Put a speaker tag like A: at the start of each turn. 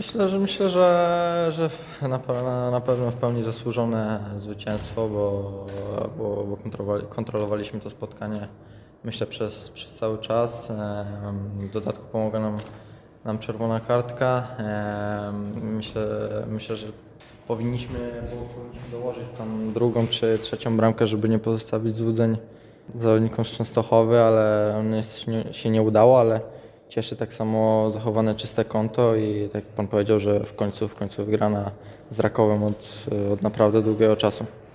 A: Myślę, że na pewno w pełni zasłużone zwycięstwo, bo kontrolowaliśmy to spotkanie, myślę, przez cały czas. W dodatku pomogła nam czerwona kartka. Myślę, że powinniśmy dołożyć tam drugą czy trzecią bramkę, żeby nie pozostawić złudzeń zawodnikom z Częstochowy, ale się nie udało, ale cieszy tak samo zachowane czyste konto i tak jak Pan powiedział, że w końcu wygrana z Rakowem od naprawdę długiego czasu.